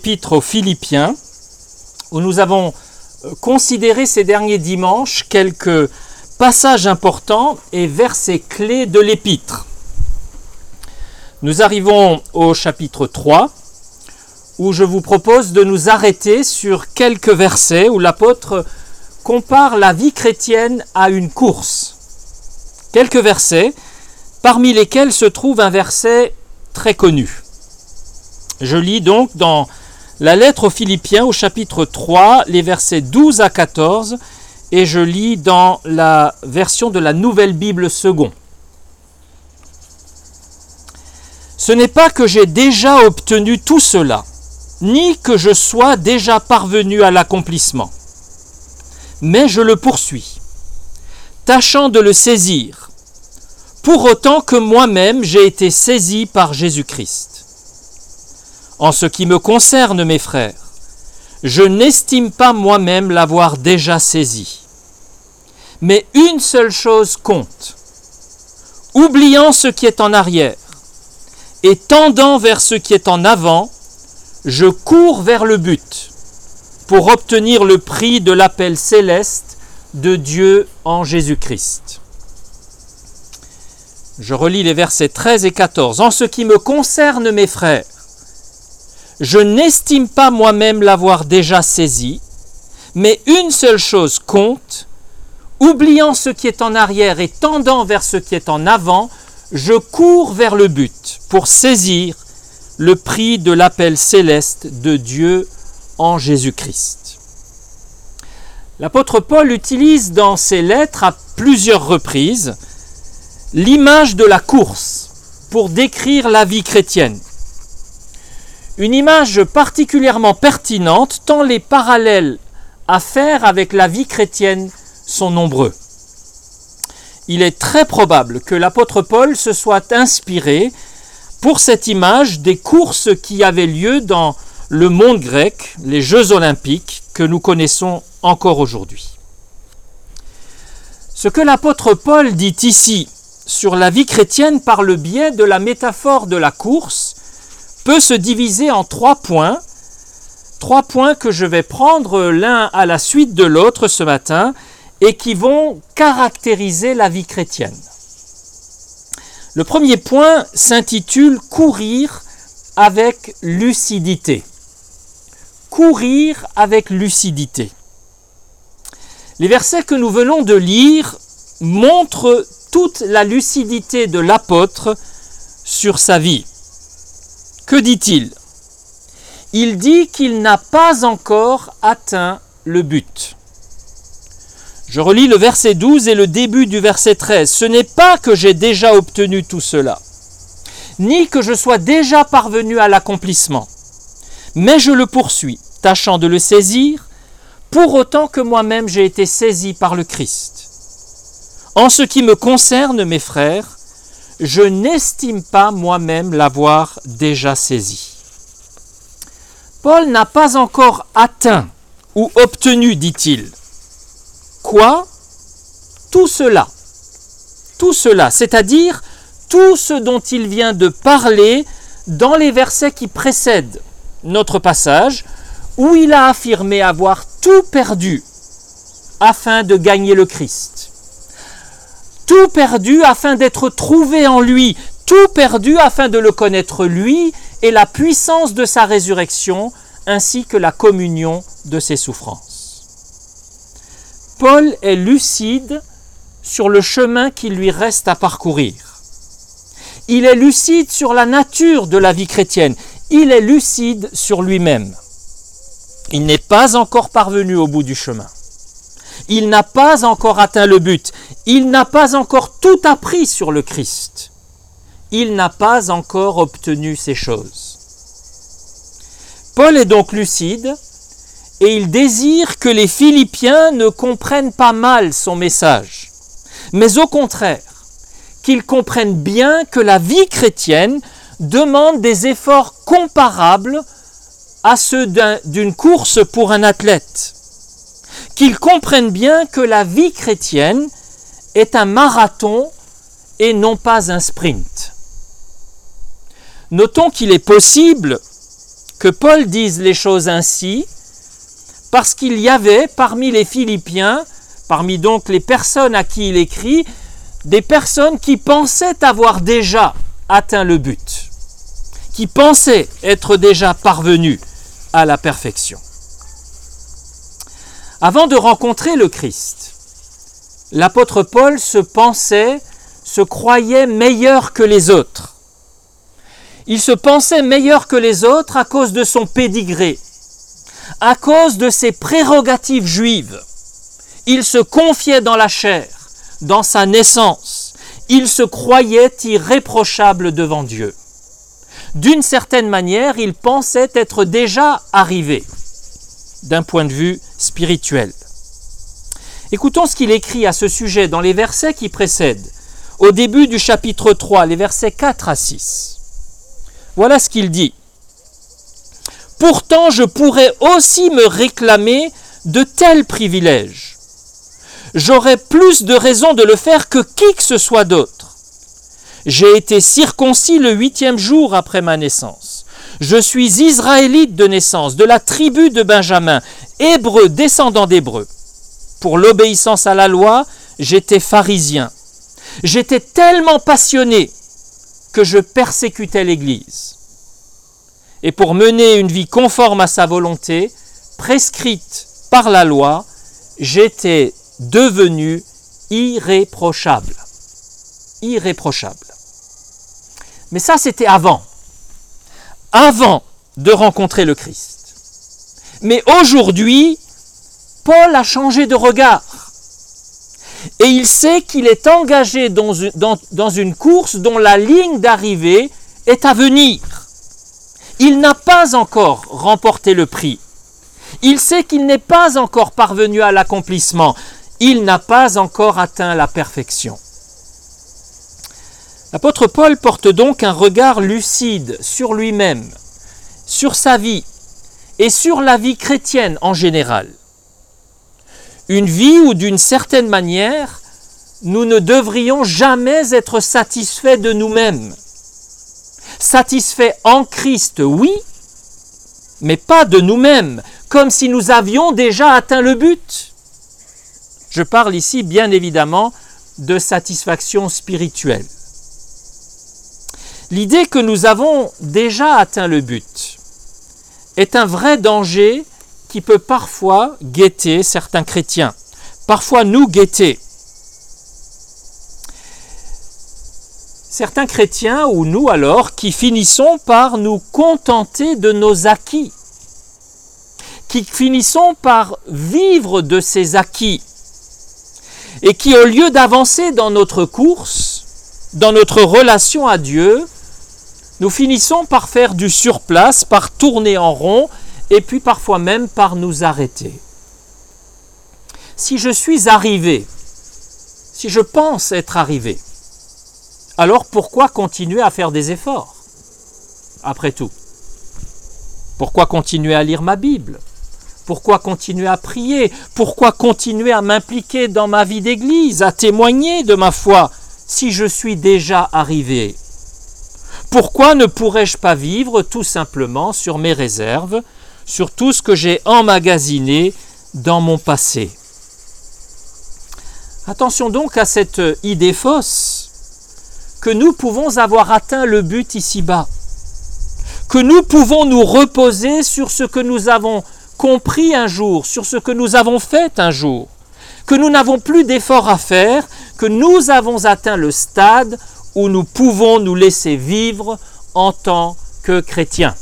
l'épître aux Philippiens, où nous avons considéré ces derniers dimanches quelques passages importants et versets clés de l'épître. Nous arrivons au chapitre 3, où je vous propose de nous arrêter sur quelques versets où l'apôtre compare la vie chrétienne à une course. Quelques versets, parmi lesquels se trouve un verset très connu. Je lis donc dans la lettre aux Philippiens au chapitre 3, les versets 12 à 14, et je lis dans la version de la Nouvelle Bible Second. Ce n'est pas que j'ai déjà obtenu tout cela, ni que je sois déjà parvenu à l'accomplissement, mais je le poursuis, tâchant de le saisir, pour autant que moi-même j'ai été saisi par Jésus-Christ. En ce qui me concerne, mes frères, je n'estime pas moi-même l'avoir déjà saisi. Mais une seule chose compte. Oubliant ce qui est en arrière et tendant vers ce qui est en avant, je cours vers le but pour obtenir le prix de l'appel céleste de Dieu en Jésus-Christ. Je relis les versets 13 et 14. En ce qui me concerne, mes frères, je n'estime pas moi-même l'avoir déjà saisi, mais une seule chose compte, oubliant ce qui est en arrière et tendant vers ce qui est en avant, je cours vers le but pour saisir le prix de l'appel céleste de Dieu en Jésus-Christ. L'apôtre Paul utilise dans ses lettres à plusieurs reprises l'image de la course pour décrire la vie chrétienne. Une image particulièrement pertinente tant les parallèles à faire avec la vie chrétienne sont nombreux. Il est très probable que l'apôtre Paul se soit inspiré pour cette image des courses qui avaient lieu dans le monde grec, les Jeux olympiques que nous connaissons encore aujourd'hui. Ce que l'apôtre Paul dit ici sur la vie chrétienne par le biais de la métaphore de la course peut se diviser en 3 points que je vais prendre l'un à la suite de l'autre ce matin et qui vont caractériser la vie chrétienne. Le premier point s'intitule « Courir avec lucidité ». Courir avec lucidité. Les versets que nous venons de lire montrent toute la lucidité de l'apôtre sur sa vie. Que dit-il ? Il dit qu'il n'a pas encore atteint le but. Je relis le verset 12 et le début du verset 13. Ce n'est pas que j'ai déjà obtenu tout cela, ni que je sois déjà parvenu à l'accomplissement, mais je le poursuis, tâchant de le saisir, pour autant que moi-même j'ai été saisi par le Christ. En ce qui me concerne, mes frères, je n'estime pas moi-même l'avoir déjà saisi. Paul n'a pas encore atteint ou obtenu, dit-il. Quoi ? Tout cela, c'est-à-dire tout ce dont il vient de parler dans les versets qui précèdent notre passage, où il a affirmé avoir tout perdu afin de gagner le Christ. Tout perdu afin d'être trouvé en lui, tout perdu afin de le connaître lui et la puissance de sa résurrection, ainsi que la communion de ses souffrances. Paul est lucide sur le chemin qui lui reste à parcourir. Il est lucide sur la nature de la vie chrétienne. Il est lucide sur lui-même. Il n'est pas encore parvenu au bout du chemin. Il n'a pas encore atteint le but. Il n'a pas encore tout appris sur le Christ. Il n'a pas encore obtenu ces choses. Paul est donc lucide et il désire que les Philippiens ne comprennent pas mal son message, mais au contraire, qu'ils comprennent bien que la vie chrétienne demande des efforts comparables à ceux d'une course pour un athlète. Qu'ils comprennent bien que la vie chrétienne est un marathon et non pas un sprint. Notons qu'il est possible que Paul dise les choses ainsi, parce qu'il y avait parmi les Philippiens, parmi donc les personnes à qui il écrit, des personnes qui pensaient avoir déjà atteint le but, qui pensaient être déjà parvenus à la perfection. Avant de rencontrer le Christ, l'apôtre Paul se croyait meilleur que les autres. Il se pensait meilleur que les autres à cause de son pédigré, à cause de ses prérogatives juives. Il se confiait dans la chair, dans sa naissance. Il se croyait irréprochable devant Dieu. D'une certaine manière, il pensait être déjà arrivé d'un point de vue spirituel. Écoutons ce qu'il écrit à ce sujet dans les versets qui précèdent, au début du chapitre 3, les versets 4 à 6. Voilà ce qu'il dit. « Pourtant, je pourrais aussi me réclamer de tels privilèges. J'aurais plus de raison de le faire que qui que ce soit d'autre. J'ai été circoncis le 8e jour après ma naissance. Je suis israélite de naissance, de la tribu de Benjamin, hébreu, descendant d'Hébreux. Pour l'obéissance à la loi, j'étais pharisien. J'étais tellement passionné que je persécutais l'Église. Et pour mener une vie conforme à sa volonté, prescrite par la loi, j'étais devenu irréprochable. Irréprochable. Mais ça, c'était avant de rencontrer le Christ. Mais aujourd'hui, Paul a changé de regard. Et il sait qu'il est engagé dans une course dont la ligne d'arrivée est à venir. Il n'a pas encore remporté le prix. Il sait qu'il n'est pas encore parvenu à l'accomplissement. Il n'a pas encore atteint la perfection. L'apôtre Paul porte donc un regard lucide sur lui-même, sur sa vie et sur la vie chrétienne en général. Une vie où, d'une certaine manière, nous ne devrions jamais être satisfaits de nous-mêmes. Satisfaits en Christ, oui, mais pas de nous-mêmes, comme si nous avions déjà atteint le but. Je parle ici, bien évidemment, de satisfaction spirituelle. L'idée que nous avons déjà atteint le but est un vrai danger qui peut parfois guetter certains chrétiens, parfois nous guetter. Certains chrétiens, ou nous alors, qui finissons par nous contenter de nos acquis, qui finissons par vivre de ces acquis, et qui, au lieu d'avancer dans notre course, dans notre relation à Dieu, nous finissons par faire du surplace, par tourner en rond, et puis parfois même par nous arrêter. Si je suis arrivé, si je pense être arrivé, alors pourquoi continuer à faire des efforts? Après tout, pourquoi continuer à lire ma Bible? Pourquoi continuer à prier? Pourquoi continuer à m'impliquer dans ma vie d'église, à témoigner de ma foi, si je suis déjà arrivé? Pourquoi ne pourrais-je pas vivre tout simplement sur mes réserves, sur tout ce que j'ai emmagasiné dans mon passé? Attention donc à cette idée fausse que nous pouvons avoir atteint le but ici-bas, que nous pouvons nous reposer sur ce que nous avons compris un jour, sur ce que nous avons fait un jour, que nous n'avons plus d'efforts à faire, que nous avons atteint le stade où nous pouvons nous laisser vivre en tant que chrétiens.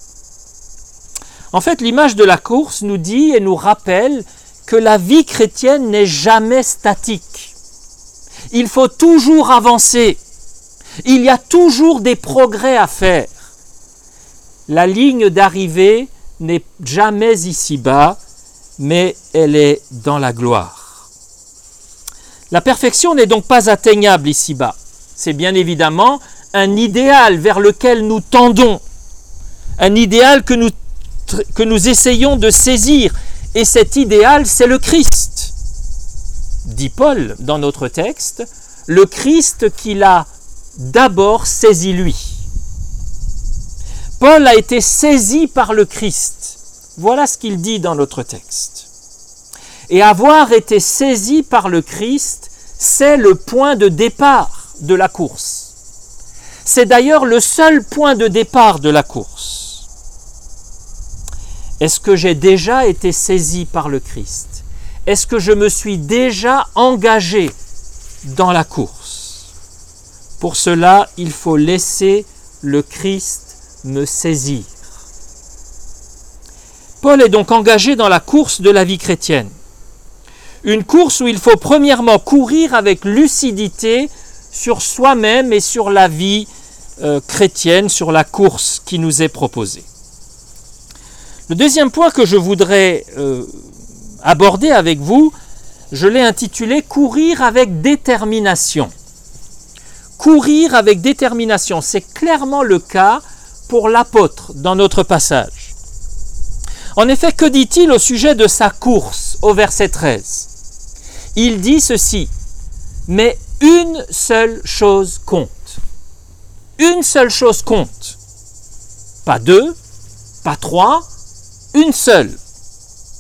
En fait, l'image de la course nous dit et nous rappelle que la vie chrétienne n'est jamais statique. Il faut toujours avancer. Il y a toujours des progrès à faire. La ligne d'arrivée n'est jamais ici-bas, mais elle est dans la gloire. La perfection n'est donc pas atteignable ici-bas. C'est bien évidemment un idéal vers lequel nous tendons, un idéal que nous essayons de saisir. Et cet idéal, c'est le Christ. Dit Paul dans notre texte, le Christ qu'il a d'abord saisi lui. Paul a été saisi par le Christ. Voilà ce qu'il dit dans notre texte. Et avoir été saisi par le Christ, c'est le point de départ de la course. C'est d'ailleurs le seul point de départ de la course. Est-ce que j'ai déjà été saisi par le Christ? Est-ce que je me suis déjà engagé dans la course? Pour cela, il faut laisser le Christ me saisir. Paul est donc engagé dans la course de la vie chrétienne. Une course où il faut premièrement courir avec lucidité sur soi-même et sur la vie chrétienne, sur la course qui nous est proposée. Le deuxième point que je voudrais aborder avec vous, je l'ai intitulé « Courir avec détermination ». Courir avec détermination, c'est clairement le cas pour l'apôtre dans notre passage. En effet, que dit-il au sujet de sa course au verset 13 ? Il dit ceci, « Mais une seule chose compte. » Une seule chose compte. Pas deux, pas trois, une seule. Laquelle ?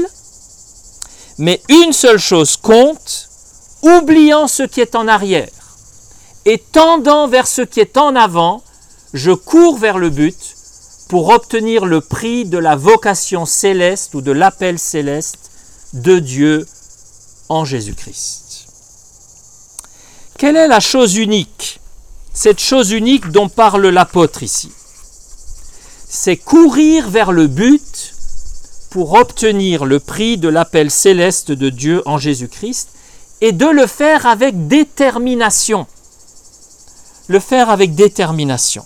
Mais une seule chose compte, oubliant ce qui est en arrière et tendant vers ce qui est en avant, je cours vers le but pour obtenir le prix de la vocation céleste ou de l'appel céleste de Dieu en Jésus-Christ. Quelle est la chose unique ? Cette chose unique dont parle l'apôtre ici. C'est courir vers le but pour obtenir le prix de l'appel céleste de Dieu en Jésus-Christ et de le faire avec détermination. Le faire avec détermination.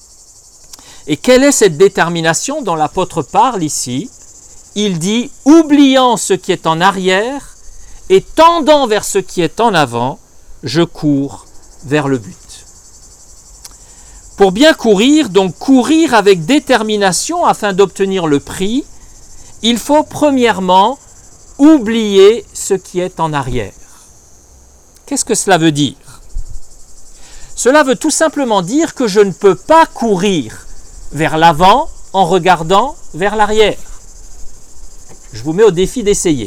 Et quelle est cette détermination dont l'apôtre parle ici ? Il dit « oubliant ce qui est en arrière et tendant vers ce qui est en avant, je cours vers le but. » Pour bien courir, donc courir avec détermination afin d'obtenir le prix, il faut premièrement oublier ce qui est en arrière. Qu'est-ce que cela veut dire ? Cela veut tout simplement dire que je ne peux pas courir vers l'avant en regardant vers l'arrière. Je vous mets au défi d'essayer.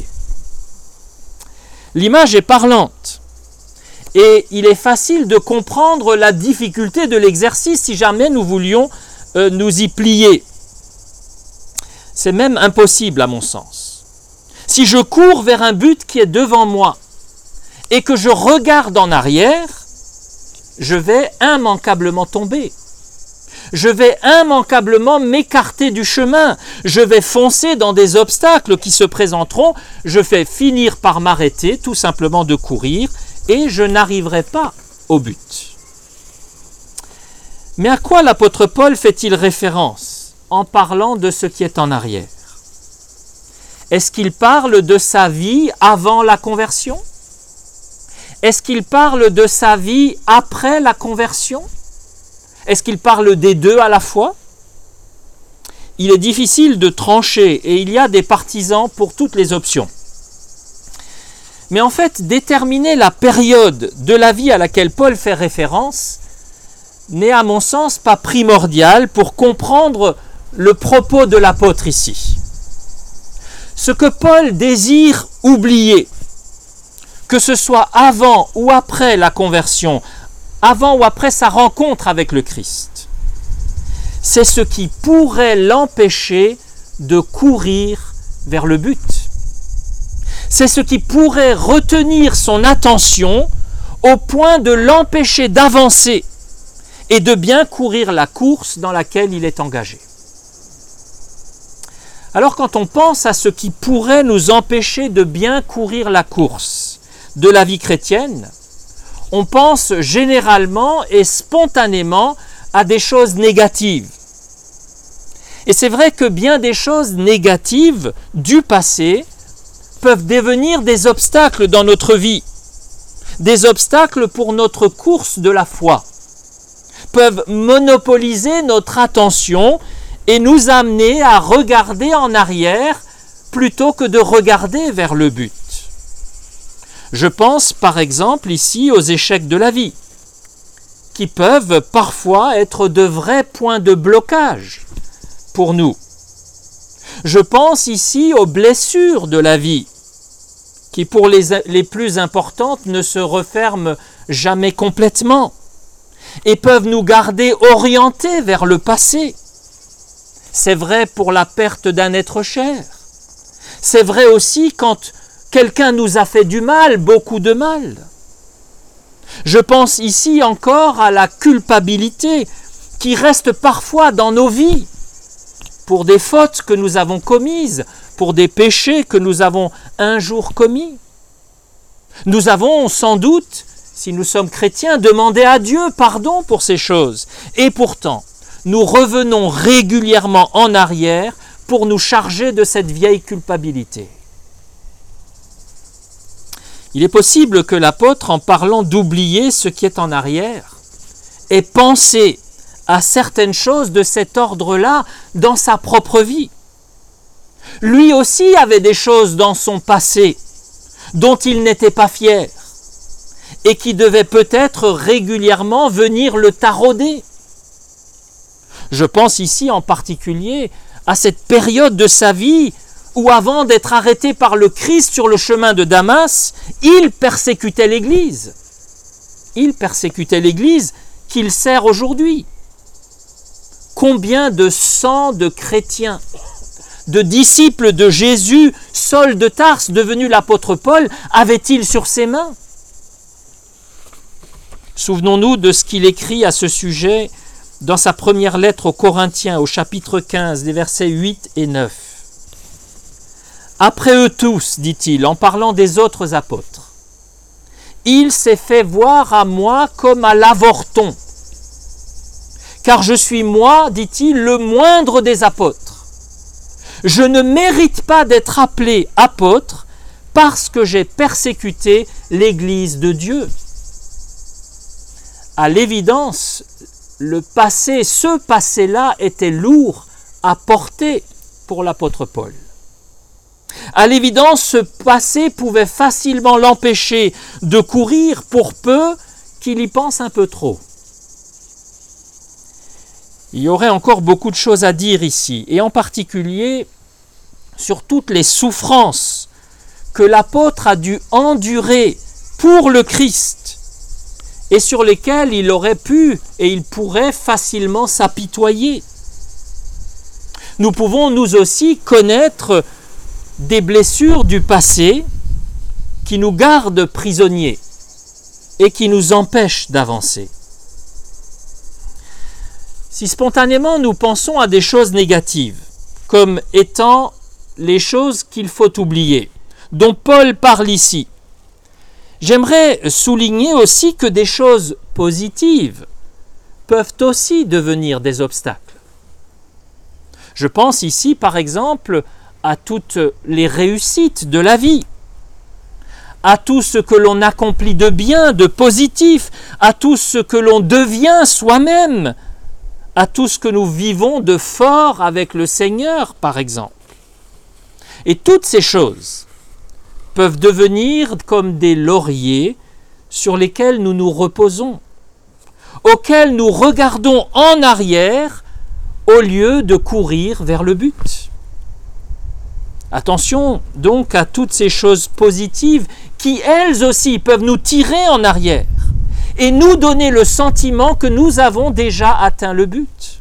L'image est parlante. Et il est facile de comprendre la difficulté de l'exercice si jamais nous voulions nous y plier. C'est même impossible à mon sens. Si je cours vers un but qui est devant moi et que je regarde en arrière, je vais immanquablement tomber. Je vais immanquablement m'écarter du chemin. Je vais foncer dans des obstacles qui se présenteront. Je vais finir par m'arrêter tout simplement de courir et je n'arriverai pas au but. Mais à quoi l'apôtre Paul fait-il référence en parlant de ce qui est en arrière ? Est-ce qu'il parle de sa vie avant la conversion ? Est-ce qu'il parle de sa vie après la conversion ? Est-ce qu'il parle des deux à la fois ? Il est difficile de trancher et il y a des partisans pour toutes les options. Mais en fait, déterminer la période de la vie à laquelle Paul fait référence n'est à mon sens pas primordial pour comprendre le propos de l'apôtre ici. Ce que Paul désire oublier, que ce soit avant ou après la conversion, avant ou après sa rencontre avec le Christ, c'est ce qui pourrait l'empêcher de courir vers le but. C'est ce qui pourrait retenir son attention au point de l'empêcher d'avancer et de bien courir la course dans laquelle il est engagé. Alors quand on pense à ce qui pourrait nous empêcher de bien courir la course de la vie chrétienne, on pense généralement et spontanément à des choses négatives. Et c'est vrai que bien des choses négatives du passé peuvent devenir des obstacles dans notre vie, des obstacles pour notre course de la foi, peuvent monopoliser notre attention et nous amener à regarder en arrière plutôt que de regarder vers le but. Je pense par exemple ici aux échecs de la vie, qui peuvent parfois être de vrais points de blocage pour nous. Je pense ici aux blessures de la vie, qui pour les plus importantes ne se referment jamais complètement et peuvent nous garder orientés vers le passé. C'est vrai pour la perte d'un être cher. C'est vrai aussi quand quelqu'un nous a fait du mal, beaucoup de mal. Je pense ici encore à la culpabilité qui reste parfois dans nos vies pour des fautes que nous avons commises, pour des péchés que nous avons un jour commis. Nous avons sans doute, si nous sommes chrétiens, demandé à Dieu pardon pour ces choses. Et pourtant, nous revenons régulièrement en arrière pour nous charger de cette vieille culpabilité. Il est possible que l'apôtre, en parlant d'oublier ce qui est en arrière, ait pensé à certaines choses de cet ordre-là dans sa propre vie. Lui aussi avait des choses dans son passé dont il n'était pas fier et qui devaient peut-être régulièrement venir le tarauder. Je pense ici en particulier à cette période de sa vie où, avant d'être arrêté par le Christ sur le chemin de Damas, il persécutait l'Église. Il persécutait l'Église qu'il sert aujourd'hui. Combien de sang de chrétiens, de disciples de Jésus, Saul de Tarse, devenu l'apôtre Paul, avait-il sur ses mains? Souvenons-nous de ce qu'il écrit à ce sujet dans sa première lettre aux Corinthiens, au chapitre 15, des versets 8 et 9. Après eux tous, dit-il, en parlant des autres apôtres, il s'est fait voir à moi comme à l'avorton, car je suis moi, dit-il, le moindre des apôtres. Je ne mérite pas d'être appelé apôtre parce que j'ai persécuté l'Église de Dieu. À l'évidence, ce passé-là était lourd à porter pour l'apôtre Paul. À l'évidence, ce passé pouvait facilement l'empêcher de courir pour peu qu'il y pense un peu trop. Il y aurait encore beaucoup de choses à dire ici, et en particulier sur toutes les souffrances que l'apôtre a dû endurer pour le Christ, et sur lesquelles il aurait pu et il pourrait facilement s'apitoyer. Nous pouvons nous aussi connaître des blessures du passé qui nous gardent prisonniers et qui nous empêchent d'avancer. Si spontanément nous pensons à des choses négatives, comme étant les choses qu'il faut oublier, dont Paul parle ici, j'aimerais souligner aussi que des choses positives peuvent aussi devenir des obstacles. Je pense ici par exemple à toutes les réussites de la vie, à tout ce que l'on accomplit de bien, de positif, à tout ce que l'on devient soi-même, à tout ce que nous vivons de fort avec le Seigneur, par exemple. Et toutes ces choses peuvent devenir comme des lauriers sur lesquels nous nous reposons, auxquels nous regardons en arrière au lieu de courir vers le but. Attention donc à toutes ces choses positives qui, elles aussi, peuvent nous tirer en arrière et nous donner le sentiment que nous avons déjà atteint le but.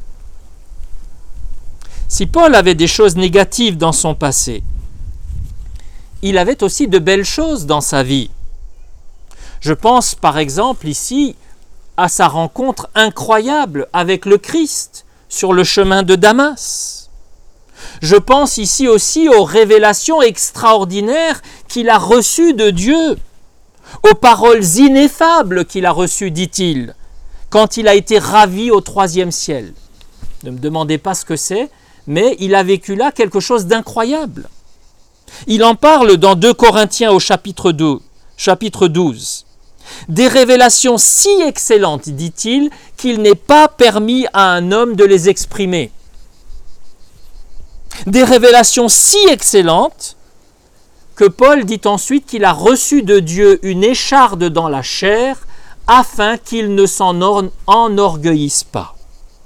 Si Paul avait des choses négatives dans son passé, il avait aussi de belles choses dans sa vie. Je pense par exemple ici à sa rencontre incroyable avec le Christ sur le chemin de Damas. Je pense ici aussi aux révélations extraordinaires qu'il a reçues de Dieu, aux paroles ineffables qu'il a reçues, dit-il, quand il a été ravi au 3e ciel. Ne me demandez pas ce que c'est, mais il a vécu là quelque chose d'incroyable. Il en parle dans 2 Corinthiens au chapitre 12. Des révélations si excellentes, dit-il, qu'il n'est pas permis à un homme de les exprimer. Des révélations si excellentes que Paul dit ensuite qu'il a reçu de Dieu une écharde dans la chair afin qu'ils ne s'en enorgueillissent pas.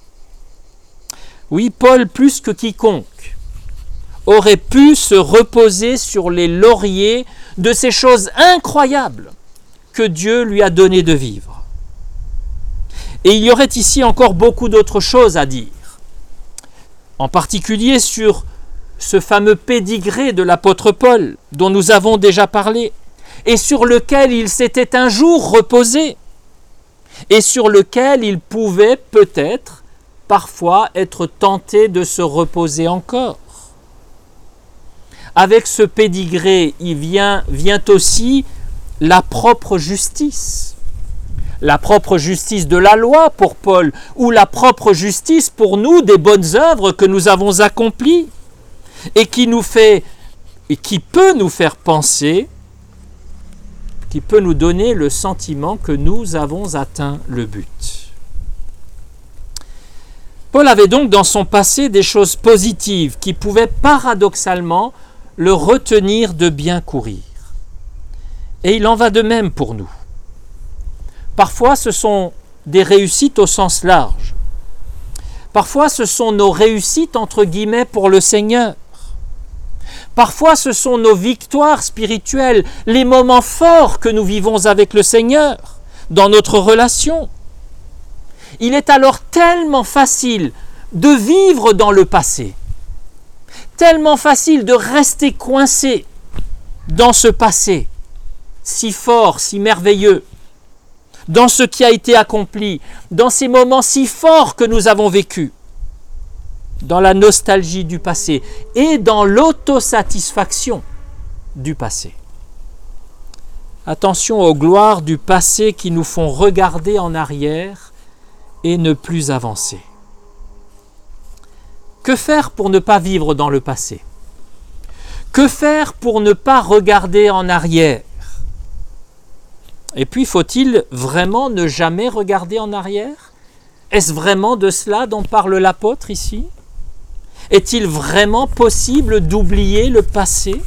Oui, Paul, plus que quiconque, aurait pu se reposer sur les lauriers de ces choses incroyables que Dieu lui a donné de vivre. Et il y aurait ici encore beaucoup d'autres choses à dire, en particulier sur ce fameux pédigré de l'apôtre Paul dont nous avons déjà parlé et sur lequel il s'était un jour reposé et sur lequel il pouvait peut-être parfois être tenté de se reposer encore. Avec ce pédigré, il vient aussi la propre justice. La propre justice de la loi pour Paul, ou la propre justice pour nous des bonnes œuvres que nous avons accomplies, et qui peut nous faire penser, qui peut nous donner le sentiment que nous avons atteint le but. Paul avait donc dans son passé des choses positives qui pouvaient paradoxalement le retenir de bien courir. Et il en va de même pour nous. Parfois, ce sont des réussites au sens large. Parfois, ce sont nos réussites, entre guillemets, pour le Seigneur. Parfois, ce sont nos victoires spirituelles, les moments forts que nous vivons avec le Seigneur dans notre relation. Il est alors tellement facile de vivre dans le passé, tellement facile de rester coincé dans ce passé, si fort, si merveilleux, dans ce qui a été accompli, dans ces moments si forts que nous avons vécus, dans la nostalgie du passé et dans l'autosatisfaction du passé. Attention aux gloires du passé qui nous font regarder en arrière et ne plus avancer. Que faire pour ne pas vivre dans le passé? Que faire pour ne pas regarder en arrière? Et puis, faut-il vraiment ne jamais regarder en arrière? Est-ce vraiment de cela dont parle l'apôtre ici? Est-il vraiment possible d'oublier le passé?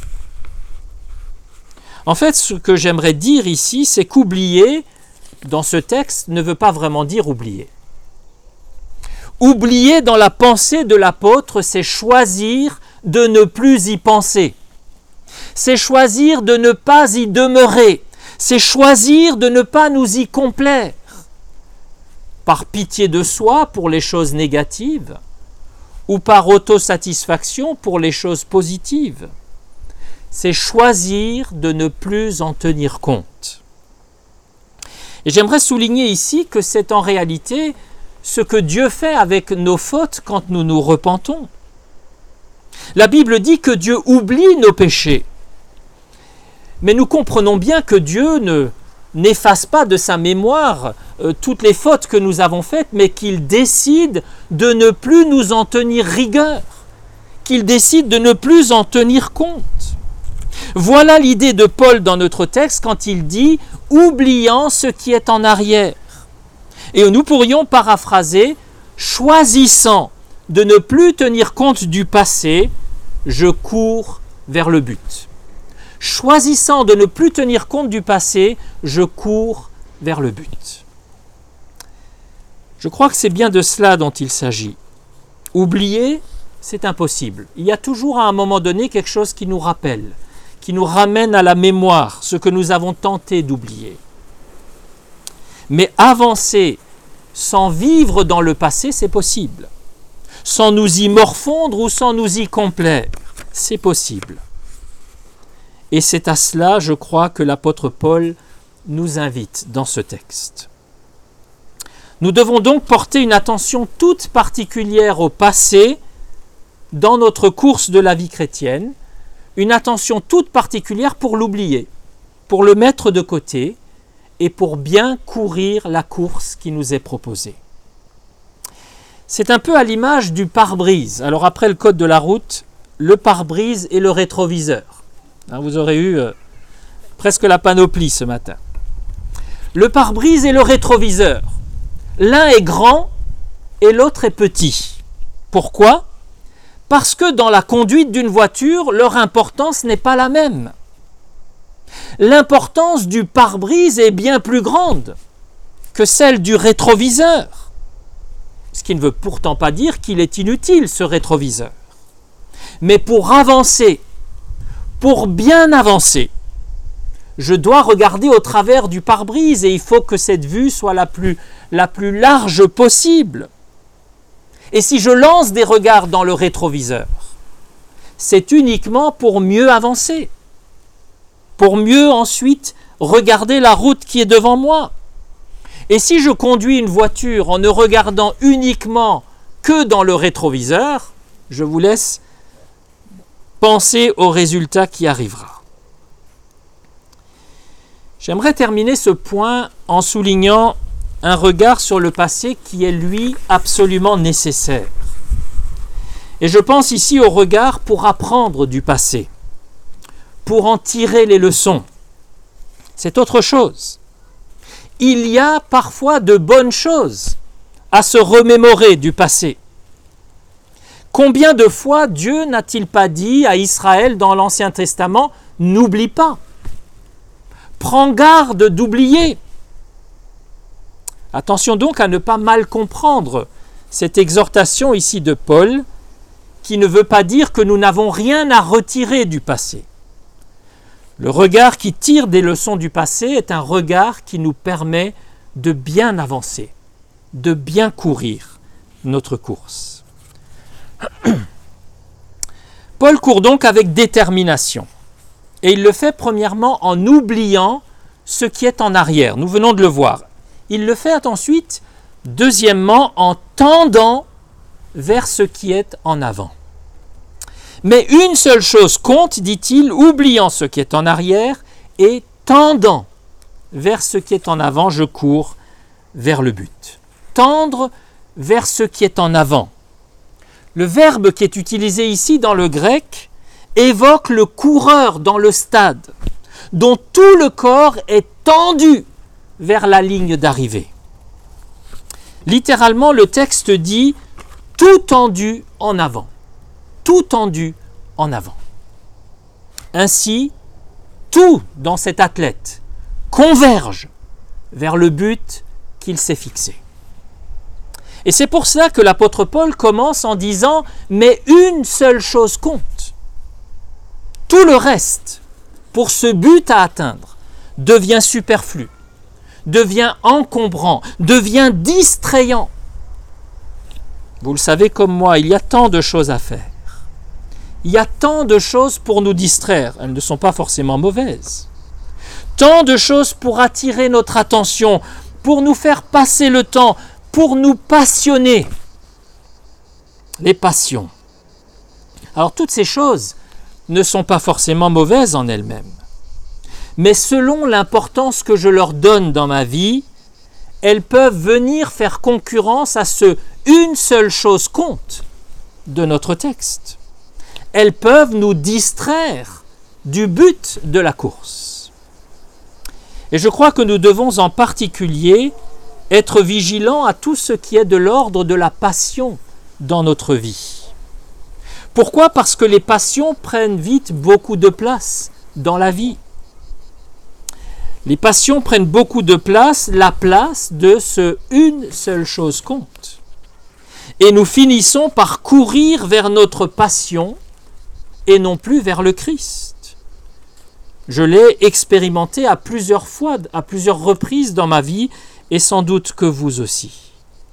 En fait, ce que j'aimerais dire ici, c'est qu'oublier, dans ce texte, ne veut pas vraiment dire oublier. Oublier dans la pensée de l'apôtre, c'est choisir de ne plus y penser. C'est choisir de ne pas y demeurer. C'est choisir de ne pas nous y complaire. Par pitié de soi pour les choses négatives ou par autosatisfaction pour les choses positives. C'est choisir de ne plus en tenir compte. Et j'aimerais souligner ici que c'est en réalité ce que Dieu fait avec nos fautes quand nous nous repentons. La Bible dit que Dieu oublie nos péchés. Mais nous comprenons bien que Dieu n'efface pas de sa mémoire toutes les fautes que nous avons faites, mais qu'il décide de ne plus nous en tenir rigueur, qu'il décide de ne plus en tenir compte. Voilà l'idée de Paul dans notre texte quand il dit « oubliant ce qui est en arrière ». Et nous pourrions paraphraser « choisissant de ne plus tenir compte du passé, je cours vers le but ». Choisissant de ne plus tenir compte du passé, je cours vers le but. Je crois que c'est bien de cela dont il s'agit. Oublier, c'est impossible. Il y a toujours à un moment donné quelque chose qui nous rappelle, qui nous ramène à la mémoire ce que nous avons tenté d'oublier. Mais avancer sans vivre dans le passé, c'est possible. Sans nous y morfondre ou sans nous y complaire, c'est possible. Et c'est à cela, je crois, que l'apôtre Paul nous invite dans ce texte. Nous devons donc porter une attention toute particulière au passé dans notre course de la vie chrétienne, une attention toute particulière pour l'oublier, pour le mettre de côté et pour bien courir la course qui nous est proposée. C'est un peu à l'image du pare-brise. Alors après le code de la route, le pare-brise et le rétroviseur. Vous aurez eu presque la panoplie ce matin. Le pare-brise et le rétroviseur. L'un est grand et l'autre est petit. Pourquoi? Parce que dans la conduite d'une voiture, leur importance n'est pas la même. L'importance du pare-brise est bien plus grande que celle du rétroviseur. Ce qui ne veut pourtant pas dire qu'il est inutile, ce rétroviseur. Mais pour avancer, pour bien avancer, je dois regarder au travers du pare-brise et il faut que cette vue soit la plus large possible. Et si je lance des regards dans le rétroviseur, c'est uniquement pour mieux avancer, pour mieux ensuite regarder la route qui est devant moi. Et si je conduis une voiture en ne regardant uniquement que dans le rétroviseur, je vous laisse penser au résultat qui arrivera. J'aimerais terminer ce point en soulignant un regard sur le passé qui est, lui, absolument nécessaire. Et je pense ici au regard pour apprendre du passé, pour en tirer les leçons. C'est autre chose. Il y a parfois de bonnes choses à se remémorer du passé. Combien de fois Dieu n'a-t-il pas dit à Israël dans l'Ancien Testament « N'oublie pas ». Prends garde d'oublier. Attention donc à ne pas mal comprendre cette exhortation ici de Paul, qui ne veut pas dire que nous n'avons rien à retirer du passé. Le regard qui tire des leçons du passé est un regard qui nous permet de bien avancer, de bien courir notre course. Paul court donc avec détermination. Et il le fait premièrement en oubliant ce qui est en arrière. Nous venons de le voir. Il le fait ensuite, deuxièmement, en tendant vers ce qui est en avant. Mais une seule chose compte, dit-il, oubliant ce qui est en arrière et tendant vers ce qui est en avant, je cours vers le but. Tendre vers ce qui est en avant. Le verbe qui est utilisé ici dans le grec évoque le coureur dans le stade, dont tout le corps est tendu vers la ligne d'arrivée. Littéralement, le texte dit « tout tendu en avant ». Tout tendu en avant. Ainsi, tout dans cet athlète converge vers le but qu'il s'est fixé. Et c'est pour cela que l'apôtre Paul commence en disant « mais une seule chose compte ». Tout le reste, pour ce but à atteindre, devient superflu, devient encombrant, devient distrayant. Vous le savez comme moi, il y a tant de choses à faire. Il y a tant de choses pour nous distraire. Elles ne sont pas forcément mauvaises. Tant de choses pour attirer notre attention, pour nous faire passer le temps, pour nous passionner. Les passions. Alors toutes ces choses ne sont pas forcément mauvaises en elles-mêmes. Mais selon l'importance que je leur donne dans ma vie, elles peuvent venir faire concurrence à ce « une seule chose compte » de notre texte. Elles peuvent nous distraire du but de la course. Et je crois que nous devons en particulier être vigilants à tout ce qui est de l'ordre de la passion dans notre vie. Pourquoi ? Parce que les passions prennent vite beaucoup de place dans la vie. Les passions prennent beaucoup de place, la place de ce « une seule chose compte ». Et nous finissons par courir vers notre passion et non plus vers le Christ. Je l'ai expérimenté à plusieurs fois, à plusieurs reprises dans ma vie, et sans doute que vous aussi.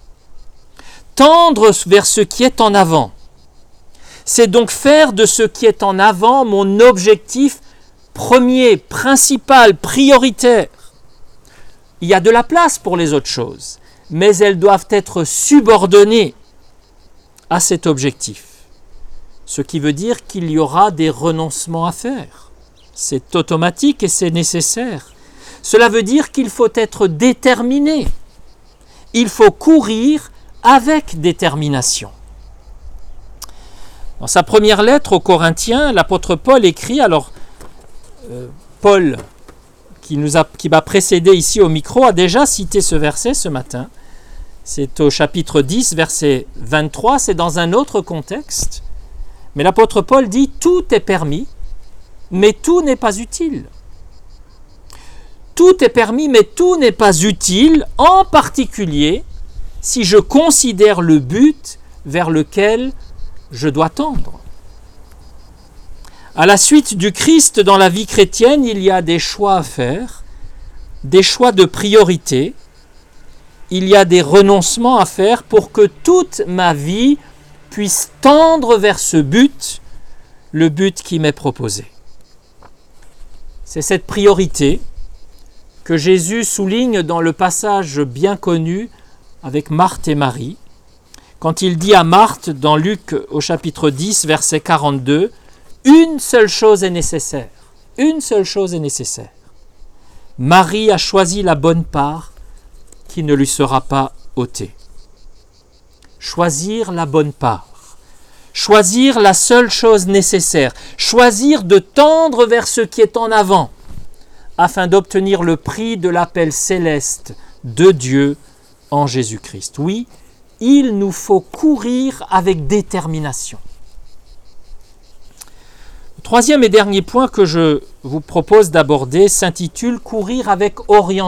Tendre vers ce qui est en avant, c'est donc faire de ce qui est en avant mon objectif premier, principal, prioritaire. Il y a de la place pour les autres choses, mais elles doivent être subordonnées à cet objectif. Ce qui veut dire qu'il y aura des renoncements à faire. C'est automatique et c'est nécessaire. Cela veut dire qu'il faut être déterminé. Il faut courir avec détermination. Dans sa première lettre aux Corinthiens, l'apôtre Paul écrit, Paul, qui m'a précédé ici au micro, a déjà cité ce verset ce matin. C'est au chapitre 10, verset 23, c'est dans un autre contexte. Mais l'apôtre Paul dit « Tout est permis, mais tout n'est pas utile. tout est permis, mais tout n'est pas utile, en particulier si je considère le but vers lequel je dois tendre. À la suite du Christ dans la vie chrétienne, il y a des choix à faire, des choix de priorité, il y a des renoncements à faire pour que toute ma vie puisse tendre vers ce but, le but qui m'est proposé. C'est cette priorité que Jésus souligne dans le passage bien connu avec Marthe et Marie, quand il dit à Marthe, dans Luc au chapitre 10, verset 42, « Une seule chose est nécessaire. Une seule chose est nécessaire. Marie a choisi la bonne part qui ne lui sera pas ôtée. » Choisir la bonne part. Choisir la seule chose nécessaire. Choisir de tendre vers ce qui est en avant, afin d'obtenir le prix de l'appel céleste de Dieu en Jésus-Christ. Oui, il nous faut courir avec détermination. Le troisième et dernier point que je vous propose d'aborder s'intitule « Courir avec orientation ».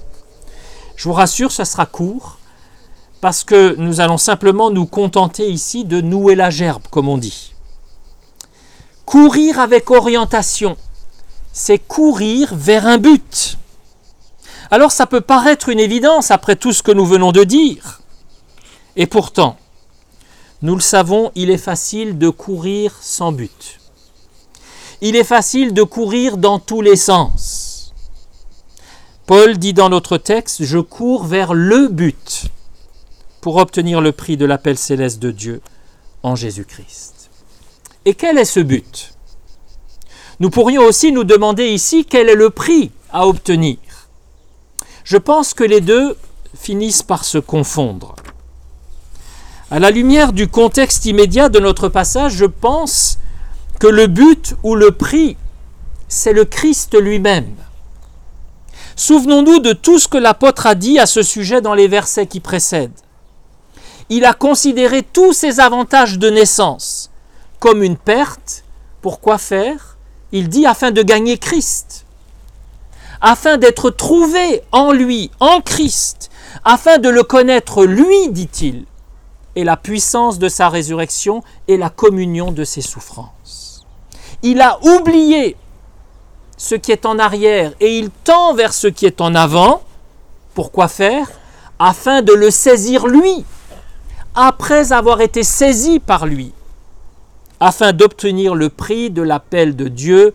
Je vous rassure, ça sera court, parce que nous allons simplement nous contenter ici de nouer la gerbe, comme on dit. Courir avec orientation, c'est courir vers un but. Alors ça peut paraître une évidence après tout ce que nous venons de dire. Et pourtant, nous le savons, il est facile de courir sans but. Il est facile de courir dans tous les sens. Paul dit dans notre texte, « Je cours vers le but » pour obtenir le prix de l'appel céleste de Dieu en Jésus-Christ. Et quel est ce but ? Nous pourrions aussi nous demander ici quel est le prix à obtenir. Je pense que les deux finissent par se confondre. À la lumière du contexte immédiat de notre passage, je pense que le but ou le prix, c'est le Christ lui-même. Souvenons-nous de tout ce que l'apôtre a dit à ce sujet dans les versets qui précèdent. Il a considéré tous ces avantages de naissance comme une perte. Pourquoi faire ? Il dit afin de gagner Christ, afin d'être trouvé en lui, en Christ, afin de le connaître lui, dit-il, et la puissance de sa résurrection et la communion de ses souffrances. Il a oublié ce qui est en arrière et il tend vers ce qui est en avant. Pourquoi faire ? Afin de le saisir lui, après avoir été saisi par lui, afin d'obtenir le prix de l'appel de Dieu,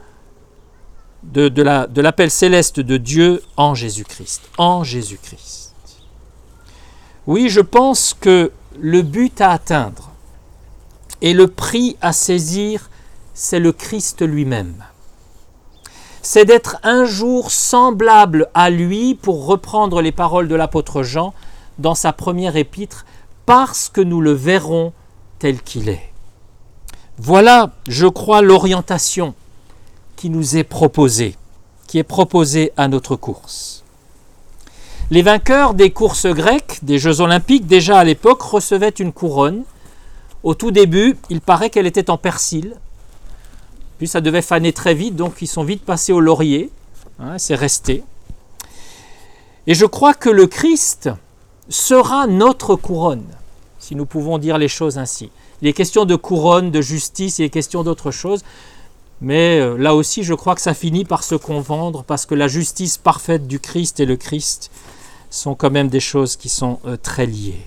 de l'appel céleste de Dieu en Jésus-Christ. En Jésus-Christ. Oui, je pense que le but à atteindre et le prix à saisir, c'est le Christ lui-même. C'est d'être un jour semblable à lui, pour reprendre les paroles de l'apôtre Jean dans sa première épître, parce que nous le verrons tel qu'il est. Voilà, je crois, l'orientation qui nous est proposée, qui est proposée à notre course. Les vainqueurs des courses grecques, des Jeux olympiques, déjà à l'époque, recevaient une couronne. Au tout début, il paraît qu'elle était en persil. Puis ça devait faner très vite, donc ils sont vite passés au laurier. C'est resté. Et je crois que le Christ sera notre couronne, si nous pouvons dire les choses ainsi. Il est question de couronne, de justice, il est question d'autre chose. Mais là aussi, je crois que ça finit par se confondre, parce que la justice parfaite du Christ et le Christ sont quand même des choses qui sont très liées.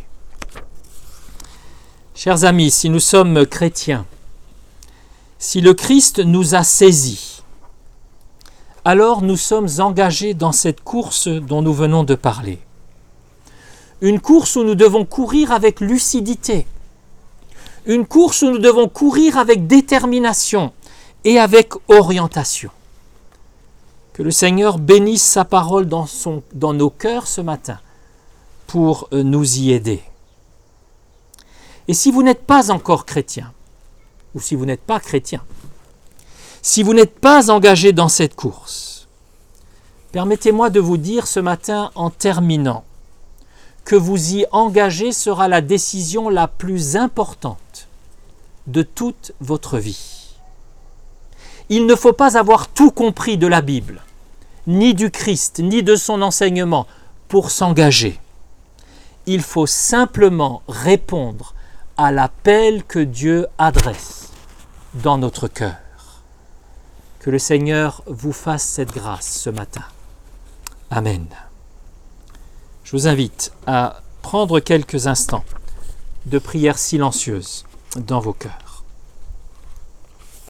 Chers amis, si nous sommes chrétiens, si le Christ nous a saisis, alors nous sommes engagés dans cette course dont nous venons de parler. Une course où nous devons courir avec lucidité. Une course où nous devons courir avec détermination et avec orientation. Que le Seigneur bénisse sa parole dans nos cœurs ce matin pour nous y aider. Et si vous n'êtes pas encore chrétien, ou si vous n'êtes pas chrétien, si vous n'êtes pas engagé dans cette course, permettez-moi de vous dire ce matin en terminant que vous y engager sera la décision la plus importante de toute votre vie. Il ne faut pas avoir tout compris de la Bible ni du Christ, ni de son enseignement pour s'engager. Il faut simplement répondre à l'appel que Dieu adresse dans notre cœur. Que le Seigneur vous fasse cette grâce ce matin. Amen. Je vous invite à prendre quelques instants de prière silencieuse dans vos cœurs.